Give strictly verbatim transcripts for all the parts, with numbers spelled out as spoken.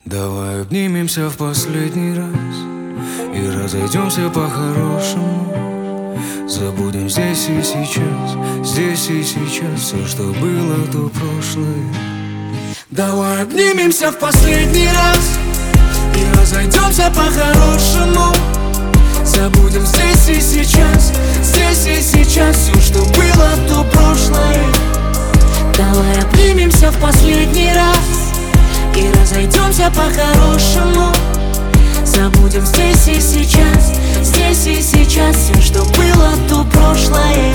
Давай обнимемся в последний раз и разойдемся по-хорошему. Забудем здесь и сейчас, здесь и сейчас все, что было, то прошлое. Давай обнимемся в последний раз и разойдемся по-хорошему. Забудем здесь и сейчас, здесь и сейчас все, что было, то прошлое. Давай обнимемся в последний раз и разойдемся по-хорошему. Забудем здесь и сейчас, здесь и сейчас все, что было, то прошлое.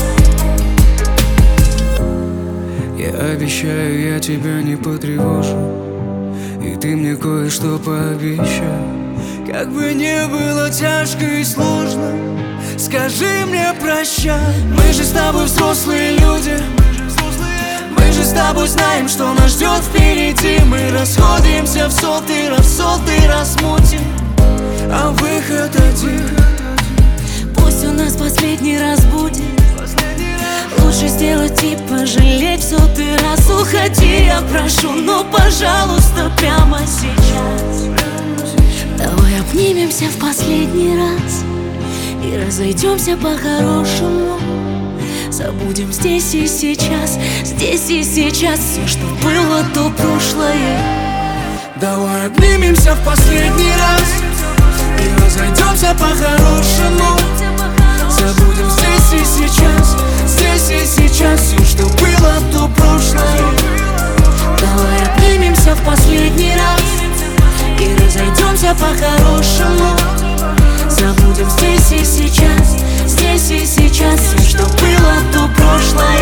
Я обещаю, я тебя не потревожу, и ты мне кое-что пообещай. Как бы не было тяжко и сложно, скажи мне прощай. Мы же с тобой взрослые люди, мы же с тобой знаем, что нас ждет впереди. Мы расходимся в сотый раз, в сотый раз мутим, а выход один. Пусть у нас последний раз будет, лучше сделать и пожалеть в сотый раз. Уходи, я прошу, но пожалуйста, прямо сейчас. Давай обнимемся в последний раз и разойдемся по-хорошему. Забудем здесь и сейчас, здесь и сейчас все, что было, то прошлое. Давай обнимемся в последний раз и разойдемся по-хорошему. Забудем здесь и сейчас, здесь и сейчас все, что было, то прошлое. Давай обнимемся в последний раз и разойдемся по-хорошему. Забудем здесь и сейчас, здесь и сейчас все, что было, то прошлое.